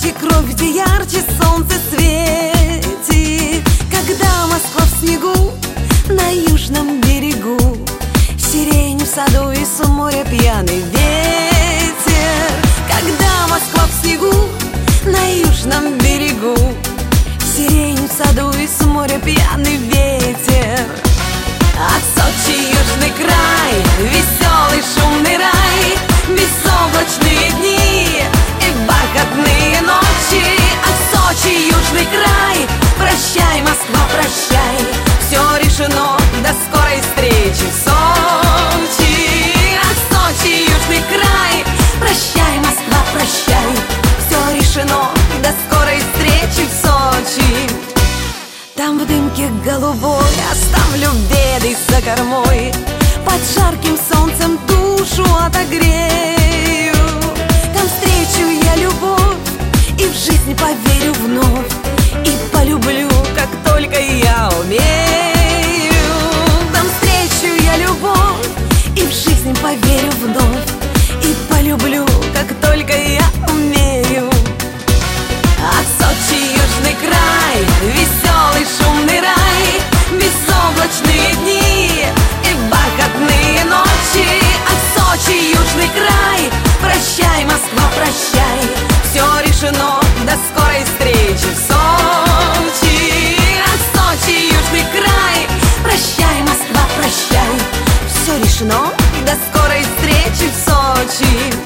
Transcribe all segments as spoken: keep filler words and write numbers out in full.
жарче кровь, где ярче солнце светит. Когда Москва в снегу на южном берегу, сирень в саду и с моря пьяный ветер. Когда Москва в снегу на южном берегу, сирень в саду и с моря пьяный ветер. От Сочи южный край, веселый шумный рай, безоблачные дни и бархатные ночи. От Сочи южный край, прощай, Москва, прощай, все решено, до скорой встречи в Сочи. От Сочи южный край, прощай, Москва, прощай, все решено, до скорой встречи в Сочи. Там в дымке голубой оставлю беды за кормой, под жарким солнцем душу отогрею. Там встречу я любовь и в жизнь поверю вновь, и полюблю, как только я умею. Там встречу я любовь и в жизнь поверю вновь, и полюблю, как только я умею. От Сочи южный край, веселый шумный рай, безоблачные дни и бархатные ночи. От Сочи южный край, прощай, Москва, прощай, все решено, до скорой встречи в Сочи. От Сочи южный край, прощай, Москва, прощай, все решено, до скорой встречи в Сочи.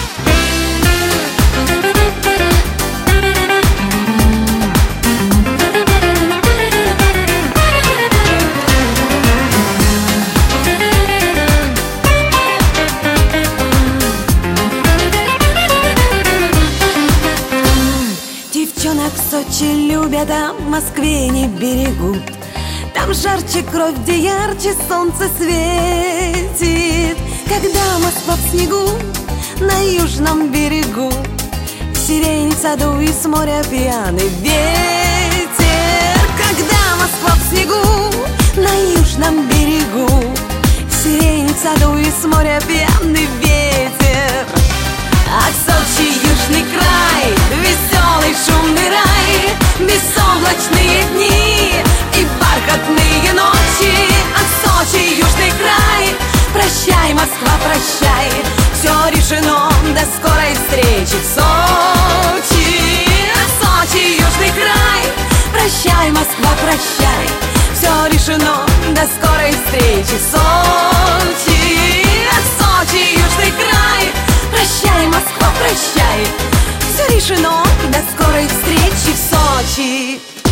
Девчонок в Сочи любят, а в Москве не берегут. Там жарче кровь, где ярче солнце светит. Когда Москва в снегу на южном берегу, сирень в саду и с моря пьяный ветер. Когда Москва в снегу на южном берегу, сирень в саду и с моря пьяный ветер. От Сочи южный край, веселый шумный рай, безоблачные дни и бархатные ночи. От Сочи южный край, прощай, Москва, прощай, все решено, до скорой встречи в Сочи. От Сочи южный край, прощай, Москва, прощай, все решено, до скорой встречи в Сочи. От Сочи южный край, прощай, Москва, прощай, все решено, до скорой встречи в Сочи.